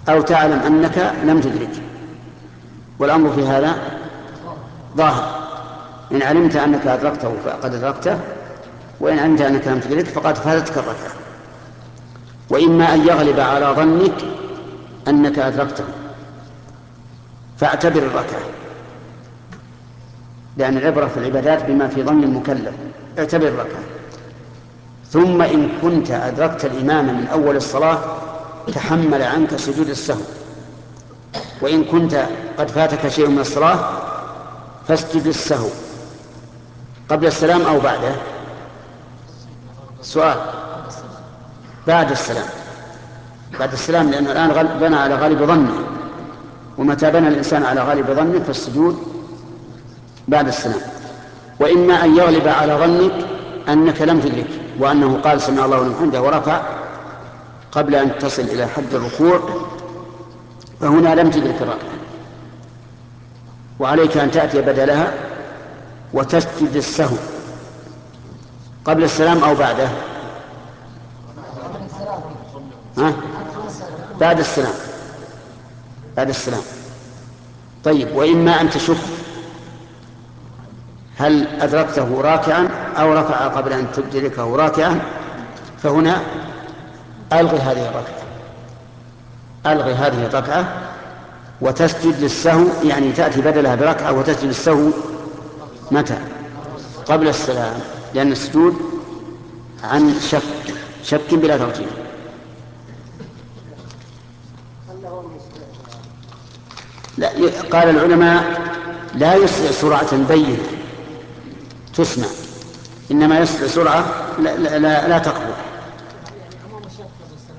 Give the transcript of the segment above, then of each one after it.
أو تعلم أنك لم تدرك، والأمر في هذا ظاهر. إن علمت أنك أدركته فقد أدركته، وإن علمت أنك لم تدرك فقد فاتتك الركعة. وإما أن يغلب على ظنك أنك أدركته فاعتبر الركعة، لأن العبرة في العبادات بما في ظن المكلف. اعتبر الركعة. ثم إن كنت أدركت الإمام من أول الصلاة تحمل عنك سجود السهو. وإن كنت قد فاتك شيء من الصلاة فاسجد السهو قبل السلام أو بعده. سؤال. بعد السلام. بعد السلام، لأنه الآن بنى على غالب ظنه، ومتى بنى الإنسان على غالب ظنه فالسجود بعد السلام. وإما أن يغلب على ظنك أنك لم تدرك، وأنه قال سمع الله لمن حمده ورفع قبل أن تصل إلى حد الركوع، فهنا لم تدرك الركعة، وعليك أن تأتي بدلها وتسجد السهو قبل السلام أو بعده. ها؟ بعد السلام. بعد السلام. طيب، وإما أن تشك هل أدركته راكعا أو رفع قبل أن تدركه راكعا، فهنا ألغي هذه الركعة، ألغي هذه الركعة وتسجد للسهو، يعني تأتي بدلها بركعة وتسجد السهو متى؟ قبل السلام، لأن السجود عن شك بلا ترجيح. لا، قال العلماء لا يسرع سرعة بينة تسمع، إنما يسرع سرعة لا تقبل.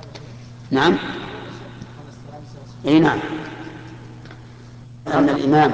نعم. أي نعم. أن الإمام